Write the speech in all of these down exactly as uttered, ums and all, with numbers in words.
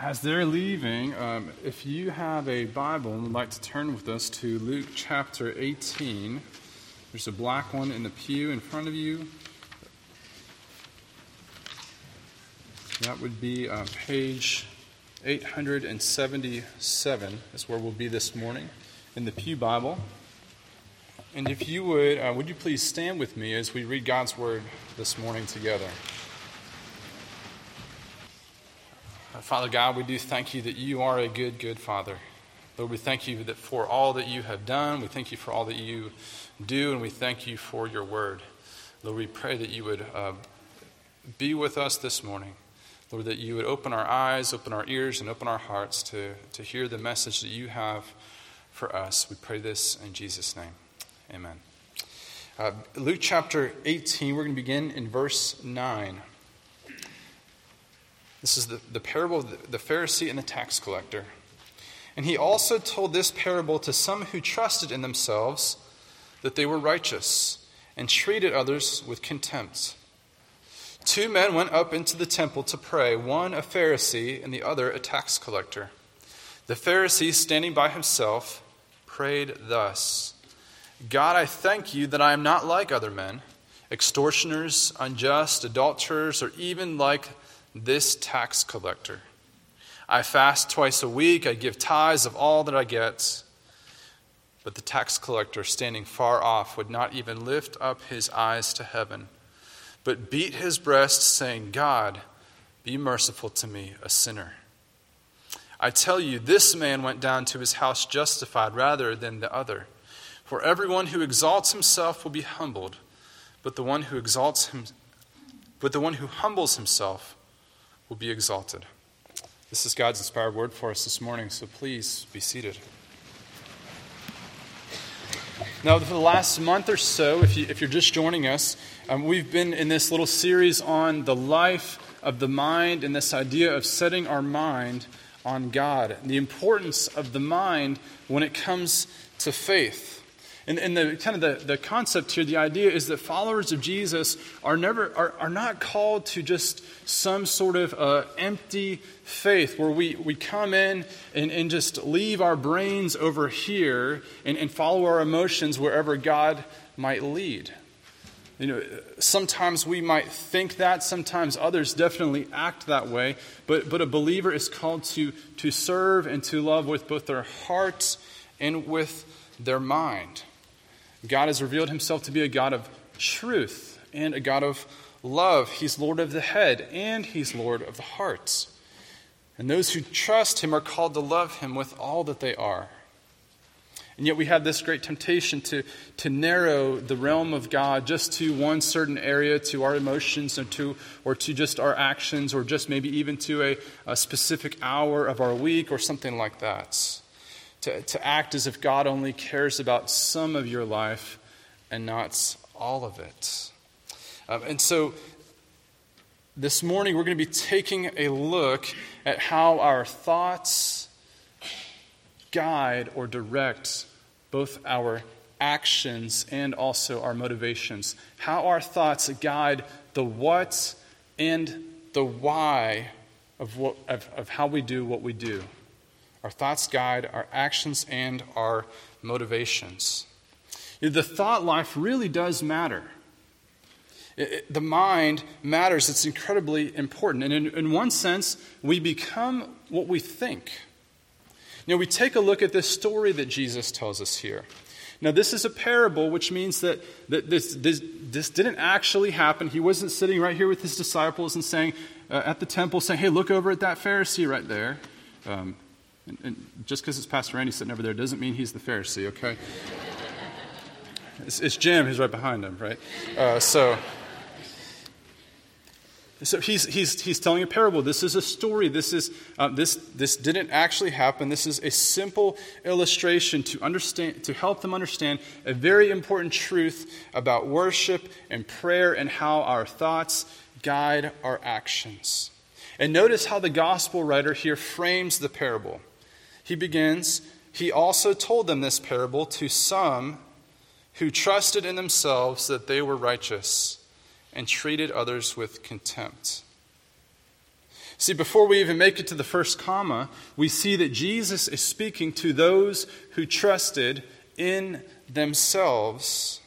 As they're leaving, um, if you have a Bible and would like to turn with us to Luke chapter eighteen, there's a black one in the pew in front of you. That would be uh, page eight hundred seventy-seven is where we'll be this morning in the Pew Bible. And if you would, uh, would you please stand with me as we read God's Word this morning together. Father God, we do thank you that you are a good, good Father. Lord, we thank you that for all that you have done. We thank you for all that you do, and we thank you for your word. Lord, we pray that you would uh, be with us this morning. Lord, that you would open our eyes, open our ears, and open our hearts to, to hear the message that you have for us. We pray this in Jesus' name. Amen. Uh, Luke chapter eighteen, we're going to begin in verse nine. This is the, the parable of the, the Pharisee and the tax collector. And he also told this parable to some who trusted in themselves that they were righteous and treated others with contempt. Two men went up into the temple to pray, one a Pharisee and the other a tax collector. The Pharisee, standing by himself, prayed thus: God, I thank you that I am not like other men, extortioners, unjust, adulterers, or even like this tax collector. I fast twice a week. I give tithes of all that I get. But the tax collector, standing far off, would not even lift up his eyes to heaven, but beat his breast, saying, God, be merciful to me, a sinner. I tell you, this man went down to his house justified rather than the other. For everyone who exalts himself will be humbled, but the one who exalts him, but the one who humbles himself will be exalted. This is God's inspired word for us this morning, so please be seated. Now, for the last month or so, if, you, if you're just joining us, um, we've been in this little series on the life of the mind and this idea of setting our mind on God, the importance of the mind when it comes to faith. And, and the kind of the, the concept here, the idea is that followers of Jesus are never are, are not called to just some sort of uh, empty faith where we, we come in and, and just leave our brains over here and, and follow our emotions wherever God might lead. You know, sometimes we might think that, sometimes others definitely act that way, but, but a believer is called to, to serve and to love with both their heart and with their mind. God has revealed himself to be a God of truth and a God of love. He's Lord of the head and he's Lord of the heart. And those who trust him are called to love him with all that they are. And yet we have this great temptation to, to narrow the realm of God just to one certain area, to our emotions and to, or to just our actions, or just maybe even to a, a specific hour of our week or something like that. To, to act as if God only cares about some of your life and not all of it. Um, and so this morning we're going to be taking a look at how our thoughts guide or direct both our actions and also our motivations. How our thoughts guide the what and the why of, what, of, of how we do what we do. Our thoughts guide our actions and our motivations. The thought life really does matter. It, it, the mind matters. It's incredibly important. And in, in one sense, we become what we think. Now, we take a look at this story that Jesus tells us here. Now, this is a parable, which means that, that this, this, this didn't actually happen. He wasn't sitting right here with his disciples and saying, uh, at the temple, saying, hey, look over at that Pharisee right there. Um, And, and just because it's Pastor Randy sitting over there doesn't mean he's the Pharisee, okay? It's, it's Jim who's right behind him, right? Uh, so, so he's he's he's telling a parable. This is a story. This is uh, this this didn't actually happen. This is a simple illustration to understand, to help them understand a very important truth about worship and prayer and how our thoughts guide our actions. And notice how the gospel writer here frames the parable. He begins, he also told them this parable to some who trusted in themselves that they were righteous and treated others with contempt. See, before we even make it to the first comma, we see that Jesus is speaking to those who trusted in themselves.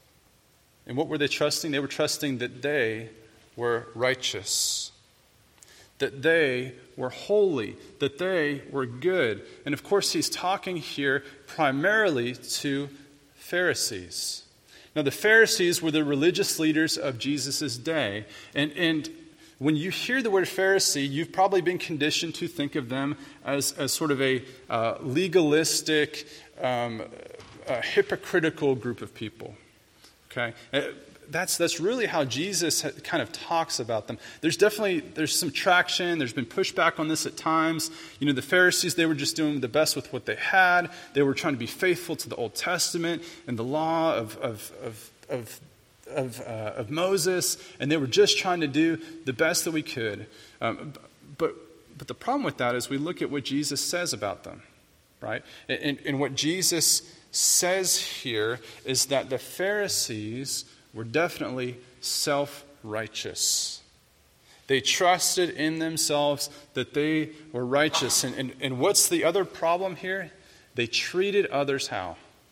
And what were they trusting? They were trusting that they were righteous, that they were holy, that they were good. And of course, he's talking here primarily to Pharisees. Now, the Pharisees were the religious leaders of Jesus' day. And, and when you hear the word Pharisee, you've probably been conditioned to think of them as, as sort of a uh, legalistic, um, a hypocritical group of people. Okay? That's that's really how Jesus kind of talks about them. There's definitely, there's some traction. There's been pushback on this at times. You know, the Pharisees, they were just doing the best with what they had. They were trying to be faithful to the Old Testament and the law of of of of of, uh, of Moses, and they were just trying to do the best that we could. Um, but but the problem with that is we look at what Jesus says about them, right? And, and what Jesus says here is that the Pharisees were definitely self-righteous. They trusted in themselves that they were righteous. And, and, and what's the other problem here? They treated others how?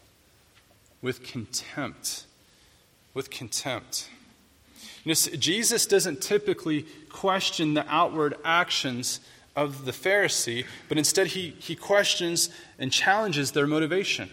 With contempt. With contempt. You know, Jesus doesn't typically question the outward actions of the Pharisee, but instead he, he questions and challenges their motivation.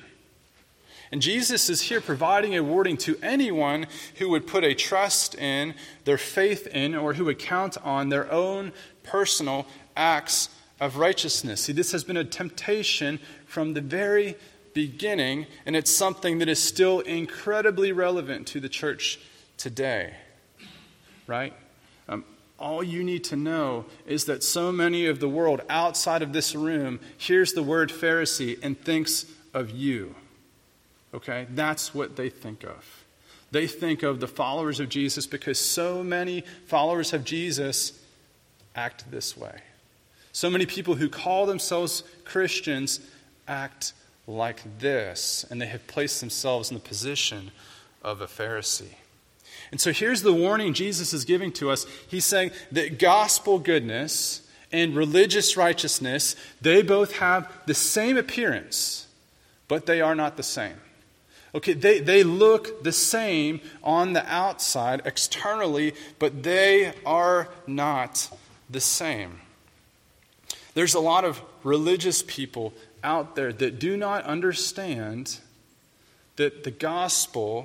And Jesus is here providing a warning to anyone who would put a trust in, their faith in, or who would count on their own personal acts of righteousness. See, this has been a temptation from the very beginning, and it's something that is still incredibly relevant to the church today. Right? Um, all you need to know is that so many of the world outside of this room hears the word Pharisee and thinks of you. Okay? That's what they think of. They think of the followers of Jesus because so many followers of Jesus act this way. So many people who call themselves Christians act like this, and they have placed themselves in the position of a Pharisee. And so here's the warning Jesus is giving to us. He's saying that gospel goodness and religious righteousness, they both have the same appearance, but they are not the same. Okay, they, they look the same on the outside, externally, but they are not the same. There's a lot of religious people out there that do not understand that the gospel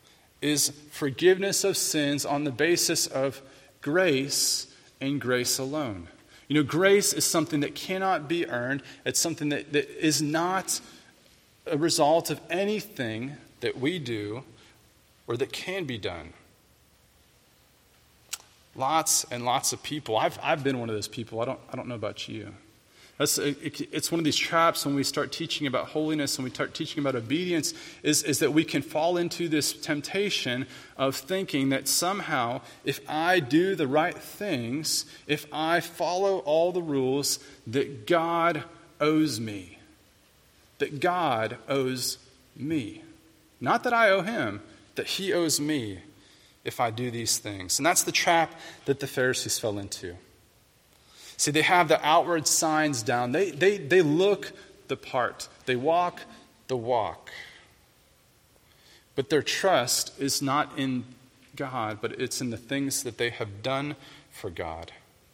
is forgiveness of sins on the basis of grace and grace alone. You know, grace is something that cannot be earned. It's something that, that is not a result of anything that we do or that can be done. Lots and lots of people. I've I've been one of those people. I don't I don't know about you. That's, it, it's one of these traps when we start teaching about holiness and we start teaching about obedience is, is that we can fall into this temptation of thinking that somehow if I do the right things, if I follow all the rules, that God owes me. That God owes me. Not that I owe him, that he owes me if I do these things. And that's the trap that the Pharisees fell into. See, they have the outward signs down. They, they, they look the part. They walk the walk. But their trust is not in God, but it's in the things that they have done for God.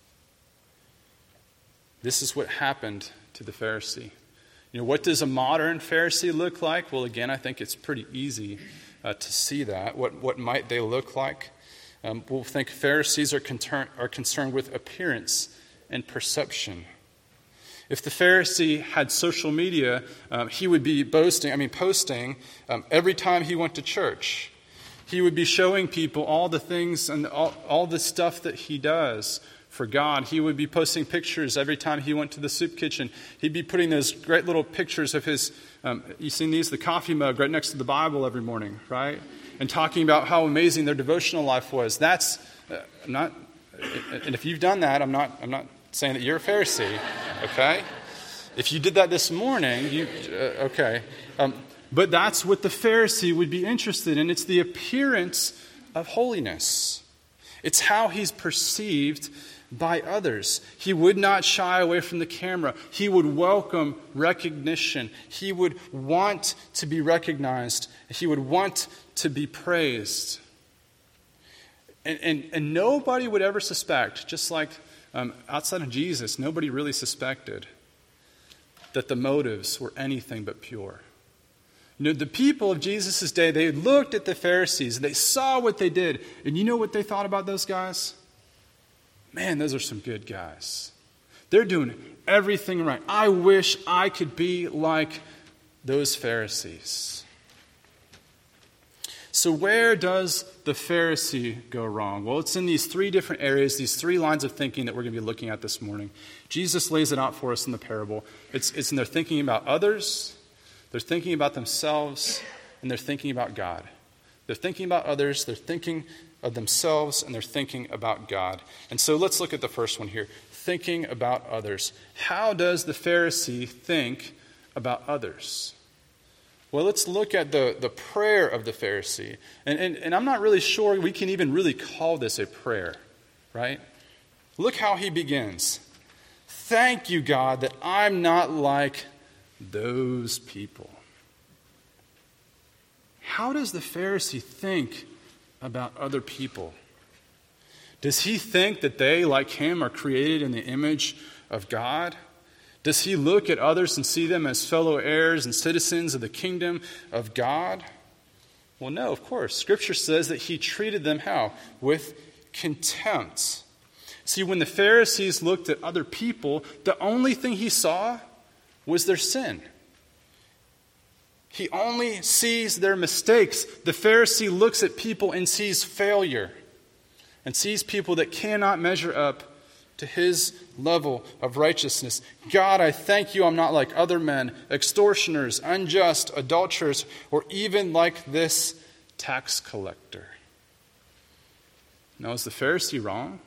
This is what happened to the Pharisee. You know, what does a modern Pharisee look like? Well, again, I think it's pretty easy uh, to see that. What, what might they look like? Um, we'll think Pharisees are, concern, are concerned with appearance and perception. If the Pharisee had social media, um, he would be boasting, I mean posting, um, every time he went to church. He would be showing people all the things and all, all the stuff that he does for God. He would be posting pictures every time he went to the soup kitchen. He'd be putting those great little pictures of his, um, you've seen these, the coffee mug right next to the Bible every morning, right? And talking about how amazing their devotional life was. That's uh, not, and if you've done that, I'm not, I'm not saying that you're a Pharisee, okay? If you did that this morning, you uh, okay. Um, but that's what the Pharisee would be interested in. It's the appearance of holiness. It's how he's perceived by others. He would not shy away from the camera. He would welcome recognition. He would want to be recognized. He would want to be praised. And, and, and nobody would ever suspect, just like um, outside of Jesus, nobody really suspected that the motives were anything but pure. You know, the people of Jesus' day, they looked at the Pharisees, they saw what they did, and you know what they thought about those guys? Man, those are some good guys. They're doing everything right. I wish I could be like those Pharisees. So where does the Pharisee go wrong? Well, it's in these three different areas, these three lines of thinking that we're going to be looking at this morning. Jesus lays it out for us in the parable. It's, it's in their thinking about others, they're thinking about themselves, and they're thinking about God. They're thinking about others, they're thinking of themselves, and they're thinking about God. And so let's look at the first one here, thinking about others. How does the Pharisee think about others? Well, let's look at the, the prayer of the Pharisee. And, and, and I'm not really sure we can even really call this a prayer, right? Look how he begins. Thank you, God, that I'm not like those people. How does the Pharisee think about other people? Does he think that they, like him, are created in the image of God? Does he look at others and see them as fellow heirs and citizens of the kingdom of God? Well, no, of course. Scripture says that he treated them how? With contempt. See, when the Pharisees looked at other people, the only thing he saw was their sin. He only sees their mistakes. The Pharisee looks at people and sees failure and sees people that cannot measure up to his level of righteousness. God, I thank you I'm not like other men, extortioners, unjust, adulterers, or even like this tax collector. Now, is the Pharisee wrong?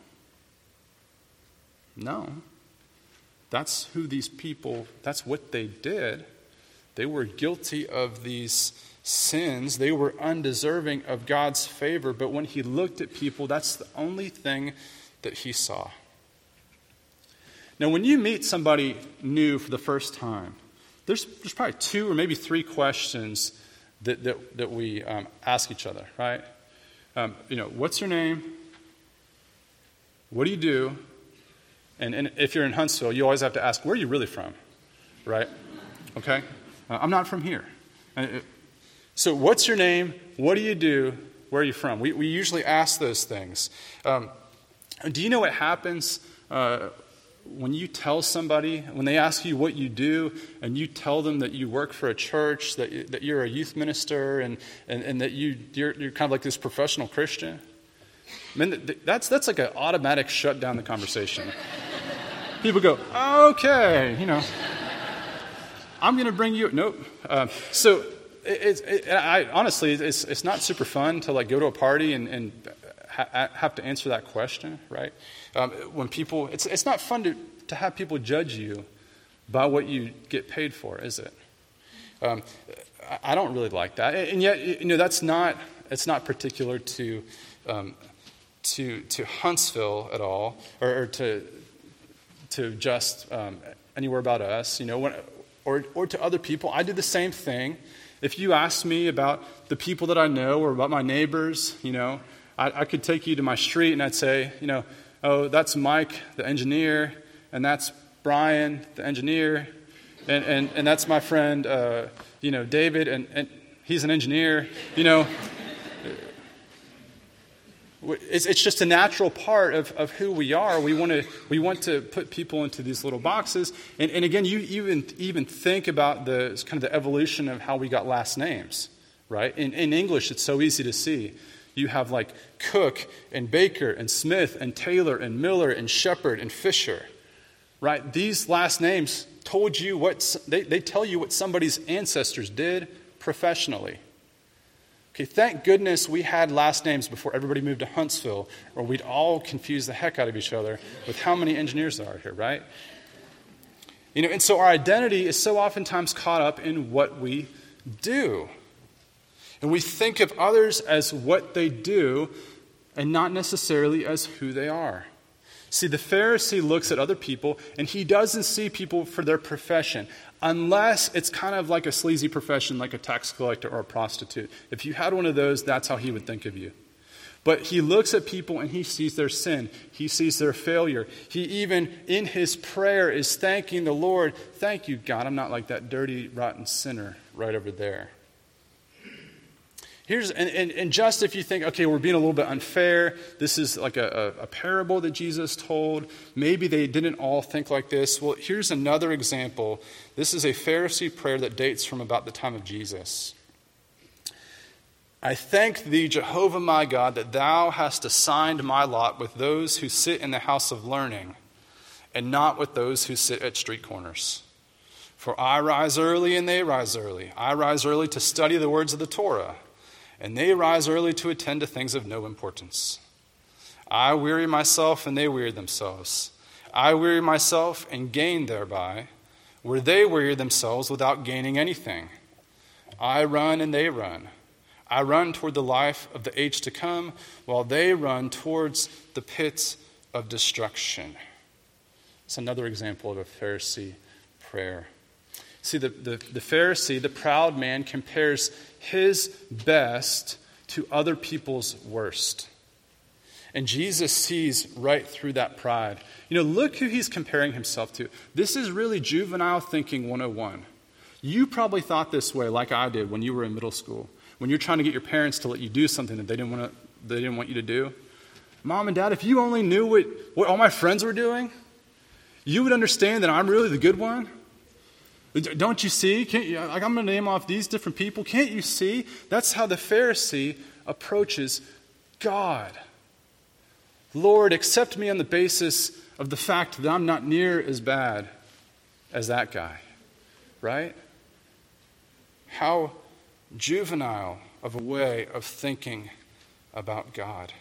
No. That's who these people, that's what they did. They were guilty of these sins. They were undeserving of God's favor. But when he looked at people, that's the only thing that he saw. Now, when you meet somebody new for the first time, there's, there's probably two or maybe three questions that, that, that we um, ask each other, right? Um, you know, what's your name? What do you do? And, and if you're in Huntsville, you always have to ask, where are you really from? Right? Okay? Uh, I'm not from here. Uh, so what's your name? What do you do? Where are you from? We, we usually ask those things. Um, do you know what happens uh, when you tell somebody, when they ask you what you do, and you tell them that you work for a church, that, you, that you're a youth minister, and, and, and that you, you're, you're kind of like this professional Christian? I mean, that's, that's like an automatic shut down the conversation. People go, okay, you know, I'm going to bring you, nope. Uh, so it, it, it, I, honestly, it's, it's not super fun to like go to a party and, and ha- have to answer that question, right? Um, when people, it's it's not fun to, to have people judge you by what you get paid for, is it? Um, I, I don't really like that, and yet you know that's not it's not particular to um, to to Huntsville at all, or, or to to just um, anywhere about us, you know, when, or or to other people. I do the same thing. If you ask me about the people that I know or about my neighbors, you know, I, I could take you to my street and I'd say, you know, oh, that's Mike, the engineer, and that's Brian, the engineer, and, and, and that's my friend, uh, you know, David, and, and he's an engineer, you know. It's, it's just a natural part of, of who we are. We want to we want to put people into these little boxes. And, and again, you even even think about the kind of the evolution of how we got last names, right? In, in English, it's so easy to see. You have like Cook and Baker and Smith and Taylor and Miller and Shepherd and Fisher, right? These last names told you what they, they tell you what somebody's ancestors did professionally. Okay, thank goodness we had last names before everybody moved to Huntsville, or we'd all confuse the heck out of each other with how many engineers there are here, right? You know, and so our identity is so oftentimes caught up in what we do. And we think of others as what they do and not necessarily as who they are. See, the Pharisee looks at other people, and he doesn't see people for their profession, unless it's kind of like a sleazy profession, like a tax collector or a prostitute. If you had one of those, that's how he would think of you. But he looks at people and he sees their sin. He sees their failure. He even, in his prayer, is thanking the Lord. Thank you, God, I'm not like that dirty, rotten sinner right over there. Here's and, and, and just if you think, okay, we're being a little bit unfair, this is like a, a, a parable that Jesus told. Maybe they didn't all think like this. Well, here's another example. This is a Pharisee prayer that dates from about the time of Jesus. I thank thee, Jehovah my God, that thou hast assigned my lot with those who sit in the house of learning, and not with those who sit at street corners. For I rise early and they rise early. I rise early to study the words of the Torah, and they rise early to attend to things of no importance. I weary myself and they weary themselves. I weary myself and gain thereby, where they weary themselves without gaining anything. I run and they run. I run toward the life of the age to come, while they run towards the pit of destruction. It's another example of a Pharisee prayer. See, the, the, the Pharisee, the proud man, compares his best to other people's worst. And Jesus sees right through that pride. You know, look who he's comparing himself to. This is really juvenile thinking one oh one. You probably thought this way like I did when you were in middle school. When you're trying to get your parents to let you do something that they didn't want to, they didn't want you to do. Mom and Dad, if you only knew what, what all my friends were doing, you would understand that I'm really the good one. Don't you see? Can't you, like I'm going to name off these different people. Can't you see? That's how the Pharisee approaches God. Lord, accept me on the basis of the fact that I'm not near as bad as that guy. Right? How juvenile of a way of thinking about God.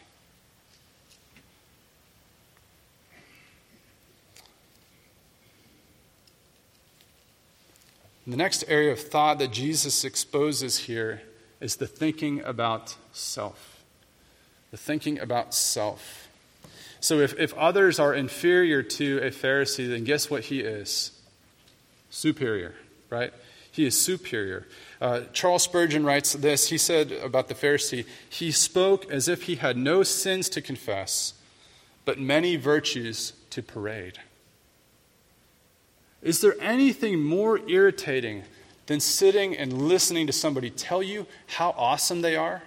The next area of thought that Jesus exposes here is the thinking about self. The thinking about self. So if, if others are inferior to a Pharisee, then guess what he is? Superior, right? He is superior. Uh, Charles Spurgeon writes this. He said about the Pharisee, he spoke as if he had no sins to confess, but many virtues to parade. Is there anything more irritating than sitting and listening to somebody tell you how awesome they are?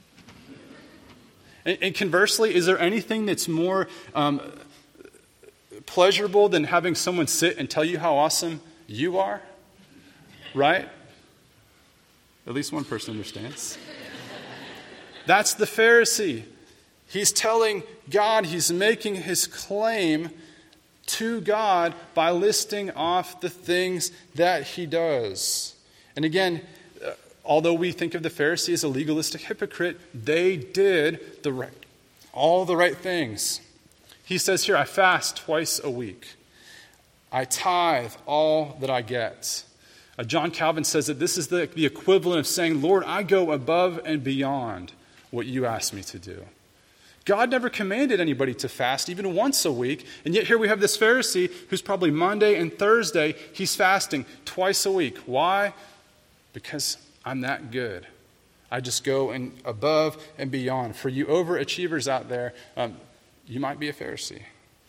And, and conversely, is there anything that's more um, pleasurable than having someone sit and tell you how awesome you are? Right? At least one person understands. That's the Pharisee. He's telling God, he's making his claim to God by listing off the things that he does. And again, uh, although we think of the Pharisee as a legalistic hypocrite, they did the right, all the right things. He says here, I fast twice a week. I tithe all that I get. Uh, John Calvin says that this is the, the equivalent of saying, Lord, I go above and beyond what you asked me to do. God never commanded anybody to fast even once a week, and yet here we have this Pharisee who's probably Monday and Thursday, he's fasting twice a week. Why? Because I'm that good. I just go and above and beyond. For you overachievers out there, um, you might be a Pharisee.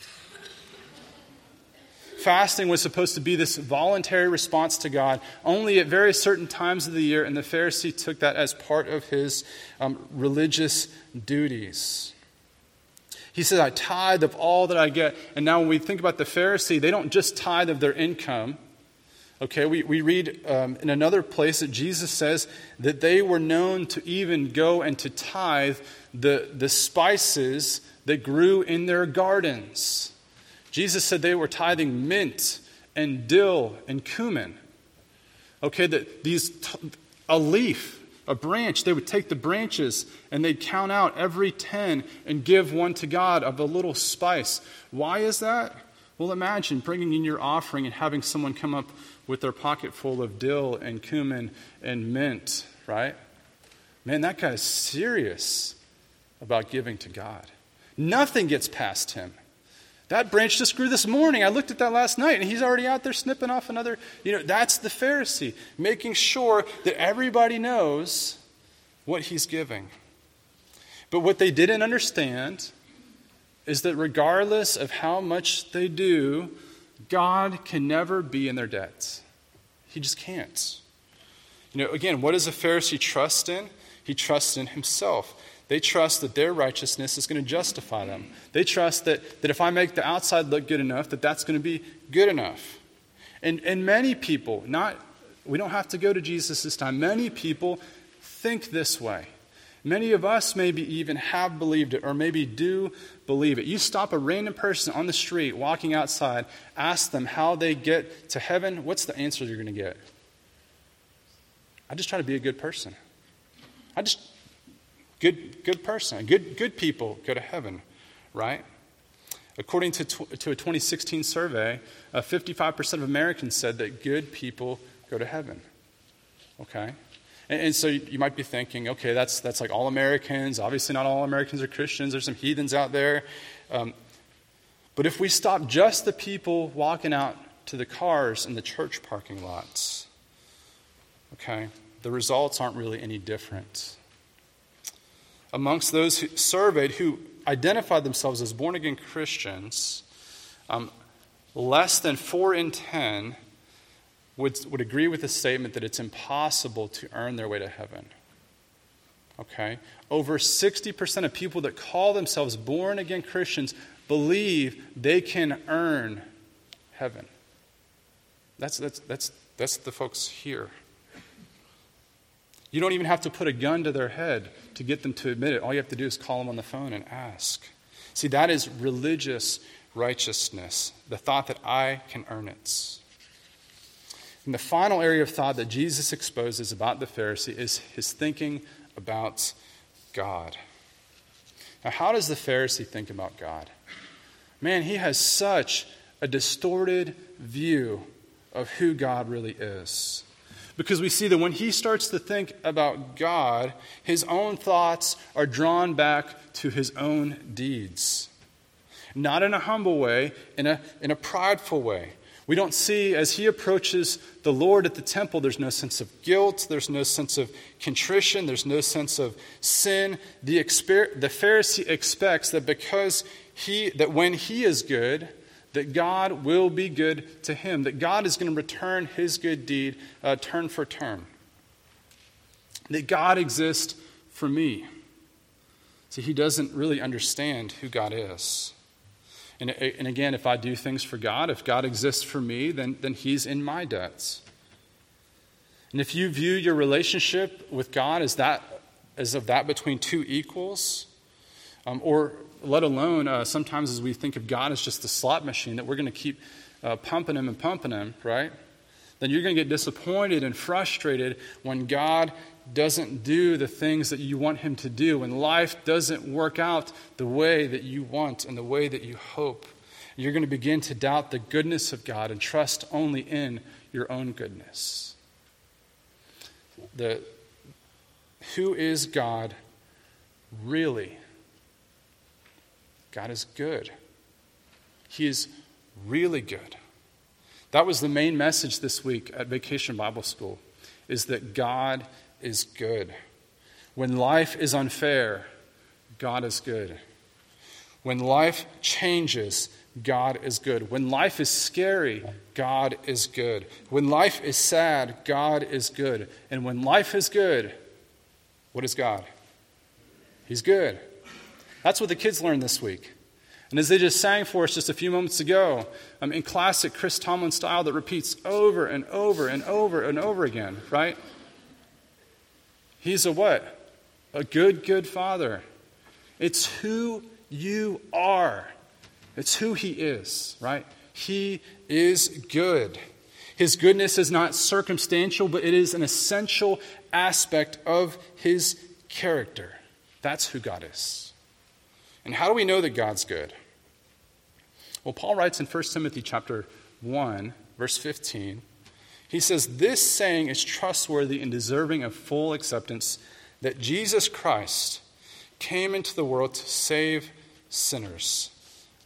Fasting was supposed to be this voluntary response to God only at very certain times of the year, and the Pharisee took that as part of his um, religious duties. He says, I tithe of all that I get. And now when we think about the Pharisee, they don't just tithe of their income. Okay, we, we read um, in another place that Jesus says that they were known to even go and to tithe the, the spices that grew in their gardens. Jesus said they were tithing mint and dill and cumin. Okay, that these a leaf, a branch, they would take the branches and they'd count out every ten and give one to God of a little spice. Why is that? Well, imagine bringing in your offering and having someone come up with their pocket full of dill and cumin and mint, right? Man, that guy's serious about giving to God. Nothing gets past him. That branch just grew this morning. I looked at that last night, and he's already out there snipping off another. You know, that's the Pharisee, making sure that everybody knows what he's giving. But what they didn't understand is that regardless of how much they do, God can never be in their debts. He just can't. You know, again, what does a Pharisee trust in? He trusts in himself. They trust that their righteousness is going to justify them. They trust that, that if I make the outside look good enough, that that's going to be good enough. And, and many people, not we don't have to go to Jesus this time, many people think this way. Many of us maybe even have believed it or maybe do believe it. You stop a random person on the street walking outside, ask them how they get to heaven, what's the answer you're going to get? I just try to be a good person. I just, good good person. Good good people go to heaven, right? According to, tw- to a twenty sixteen survey, uh, fifty-five percent of Americans said that good people go to heaven, okay? And, and so you, you might be thinking, okay, that's that's like all Americans. Obviously not all Americans are Christians. There's some heathens out there. Um, but if we stop just the people walking out to the cars in the church parking lots, okay, the results aren't really any different. Amongst those who surveyed who identified themselves as born-again Christians, um, less than four in ten would, would agree with the statement that it's impossible to earn their way to heaven. Okay? Over sixty percent of people that call themselves born-again Christians believe they can earn heaven. That's, that's, that's, that's the folks here. You don't even have to put a gun to their head to get them to admit it. All you have to do is call them on the phone and ask. See, that is religious righteousness, the thought that I can earn it. And the final area of thought that Jesus exposes about the Pharisee is his thinking about God. Now, how does the Pharisee think about God? Man, he has such a distorted view of who God really is. Because we see that when he starts to think about God, his own thoughts are drawn back to his own deeds. Not in a humble way, in a, in a prideful way. We don't see, as he approaches the Lord at the temple, there's no sense of guilt, there's no sense of contrition, there's no sense of sin. The, exper- the Pharisee expects that because he, that when he is good, that God will be good to him, that God is going to return his good deed uh, turn for turn, that God exists for me. See, he doesn't really understand who God is. And, and again, if I do things for God, if God exists for me, then, then he's in my debts. And if you view your relationship with God as that, as of that between two equals, um, or let alone uh, sometimes as we think of God as just a slot machine that we're going to keep uh, pumping him and pumping him, right? Then you're going to get disappointed and frustrated when God doesn't do the things that you want him to do, when life doesn't work out the way that you want and the way that you hope. You're going to begin to doubt the goodness of God and trust only in your own goodness. The, who is God really? God is good. He is really good. That was the main message this week at Vacation Bible School, is that God is good. When life is unfair, God is good. When life changes, God is good. When life is scary, God is good. When life is sad, God is good. And when life is good, what is God? He's good. That's what the kids learned this week. And as they just sang for us just a few moments ago, um, in classic Chris Tomlin style that repeats over and over and over and over again, right? He's a what? A good, good father. It's who you are. It's who he is, right? He is good. His goodness is not circumstantial, but it is an essential aspect of his character. That's who God is. And how do we know that God's good? Well, Paul writes in First Timothy chapter one, verse fifteen, he says, "This saying is trustworthy and deserving of full acceptance, that Jesus Christ came into the world to save sinners,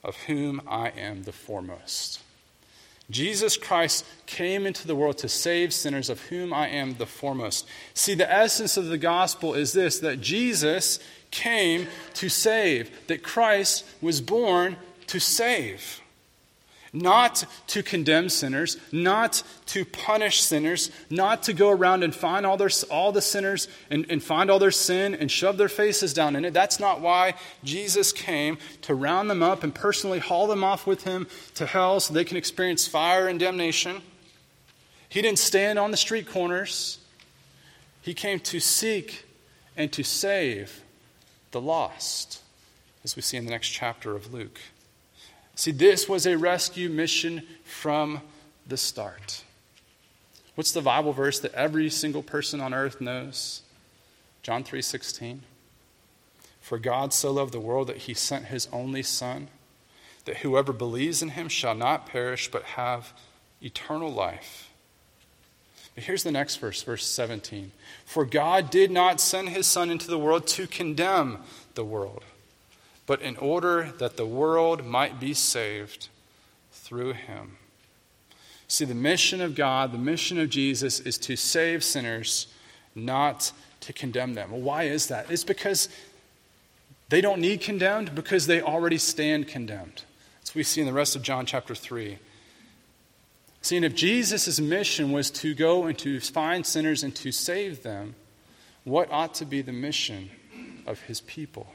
of whom I am the foremost. Jesus Christ came into the world to save sinners, of whom I am the foremost. See, the essence of the gospel is this, that Jesus came to save, that Christ was born to save. Not to condemn sinners, not to punish sinners, not to go around and find all their all the sinners and, and find all their sin and shove their faces down in it. That's not why Jesus came, to round them up and personally haul them off with him to hell so they can experience fire and damnation. He didn't stand on the street corners. He came to seek and to save the lost, as we see in the next chapter of Luke. See, this was a rescue mission from the start. What's the Bible verse that every single person on earth knows? John three sixteen. For God so loved the world that he sent his only Son, that whoever believes in him shall not perish but have eternal life. But here's the next verse, verse seventeen. For God did not send his Son into the world to condemn the world, but in order that the world might be saved through him. See, the mission of God, the mission of Jesus is to save sinners, not to condemn them. Well, why is that? It's because they don't need condemned, because they already stand condemned. That's what we see in the rest of John chapter three. See, and if Jesus' mission was to go and to find sinners and to save them, what ought to be the mission of his people?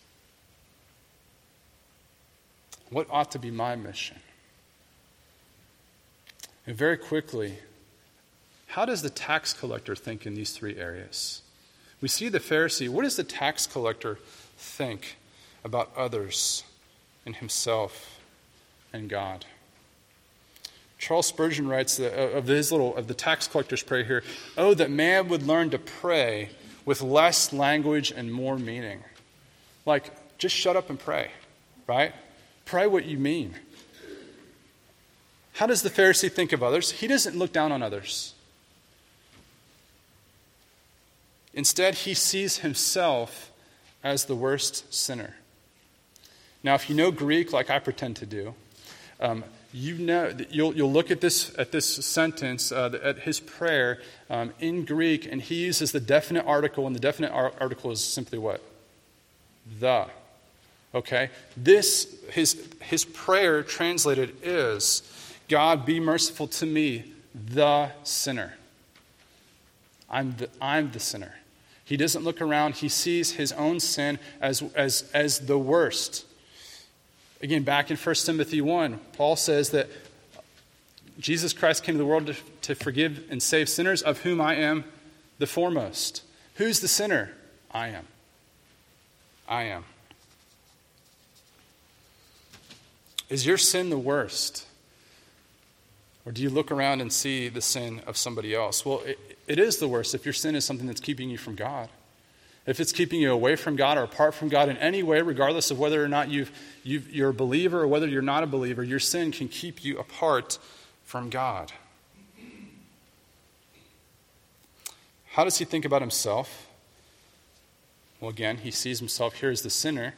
What ought to be my mission? And very quickly, how does the tax collector think in these three areas? We see the Pharisee. What does the tax collector think about others and himself and God? Charles Spurgeon writes of his little of the tax collector's prayer here, "Oh, that man would learn to pray with less language and more meaning." Like, just shut up and pray, right? Pray what you mean. How does the Pharisee think of others? He doesn't look down on others. Instead, he sees himself as the worst sinner. Now, if you know Greek like I pretend to do, um, you know you'll you'll look at this at this sentence uh, at his prayer um, in Greek, and he uses the definite article, and the definite ar- article is simply what? The. Okay, this, his, his prayer translated is, God, be merciful to me, the sinner. I'm the, I'm the sinner. He doesn't look around. He sees his own sin as, as, as the worst. Again, back in First Timothy one, Paul says that Jesus Christ came to the world to, to forgive and save sinners, of whom I am the foremost. Who's the sinner? I am. I am. Is your sin the worst? Or do you look around and see the sin of somebody else? Well, it, it is the worst if your sin is something that's keeping you from God. If it's keeping you away from God or apart from God in any way, regardless of whether or not you've, you've, you're a believer or whether you're not a believer, your sin can keep you apart from God. How does he think about himself? Well, again, he sees himself here as the sinner.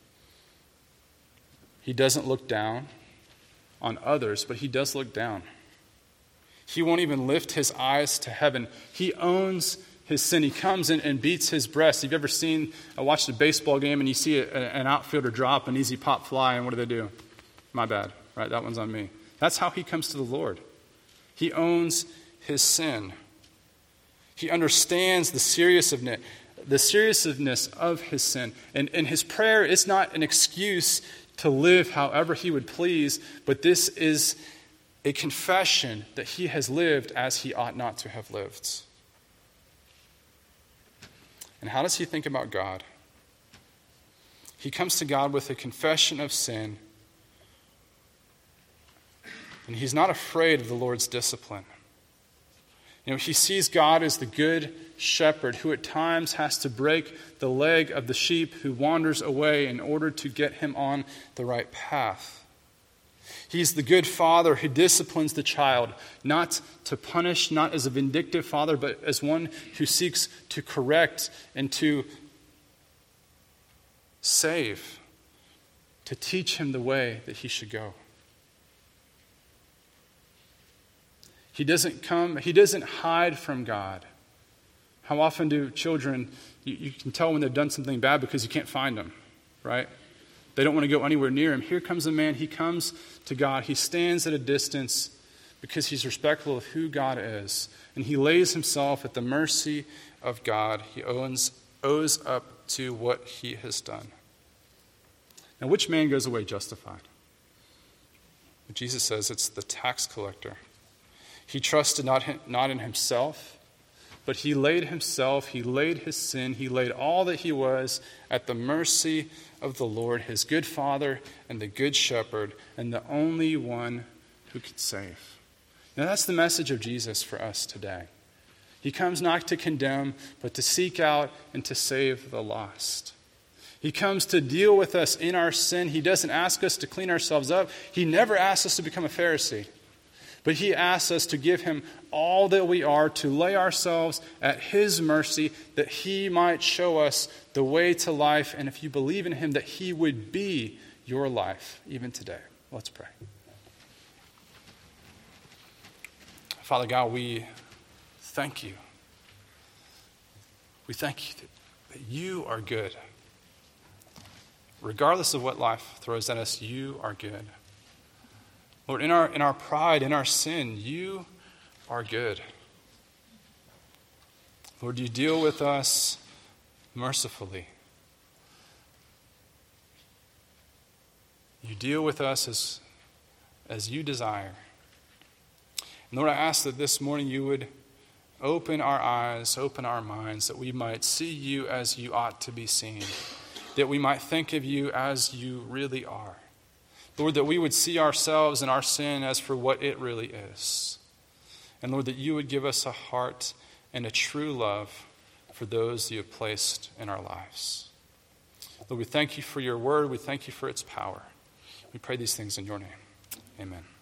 He doesn't look down on others, but he does look down. He won't even lift his eyes to heaven. He owns his sin. He comes in and beats his breast. Have you ever seen, I watched a baseball game and you see a, an outfielder drop an easy pop fly, and what do they do? My bad, right? That one's on me. That's how he comes to the Lord. He owns his sin. He understands the seriousness, the seriousness of his sin. And, and his prayer is not an excuse to live however he would please, but this is a confession that he has lived as he ought not to have lived. And how does he think about God? He comes to God with a confession of sin, and he's not afraid of the Lord's discipline. You know, he sees God as the good shepherd who at times has to break the leg of the sheep who wanders away in order to get him on the right path. He's the good father who disciplines the child, not to punish, not as a vindictive father, but as one who seeks to correct and to save. to teach him the way that he should go. He doesn't come, he doesn't hide from God. How often do children, you, you can tell when they've done something bad because you can't find them, right? They don't want to go anywhere near him. Here comes a man, he comes to God. He stands at a distance because he's respectful of who God is. And he lays himself at the mercy of God. He owns, owes up to what he has done. Now, which man goes away justified? Jesus says it's the tax collector. He trusted not, not in himself, but he laid himself, he laid his sin, he laid all that he was at the mercy of the Lord, his good Father and the good shepherd, and the only one who could save. Now that's the message of Jesus for us today. He comes not to condemn, but to seek out and to save the lost. He comes to deal with us in our sin. He doesn't ask us to clean ourselves up. He never asks us to become a Pharisee. But he asks us to give him all that we are, to lay ourselves at his mercy, that he might show us the way to life, and if you believe in him, that he would be your life, even today. Let's pray. Father God, we thank you. We thank you that you are good. Regardless of what life throws at us, you are good. Lord, in our in our pride, in our sin, you are good. Lord, you deal with us mercifully. You deal with us as, as you desire. And Lord, I ask that this morning you would open our eyes, open our minds, that we might see you as you ought to be seen, that we might think of you as you really are. Lord, that we would see ourselves and our sin as for what it really is. And Lord, that you would give us a heart and a true love for those you have placed in our lives. Lord, we thank you for your word. We thank you for its power. We pray these things in your name. Amen.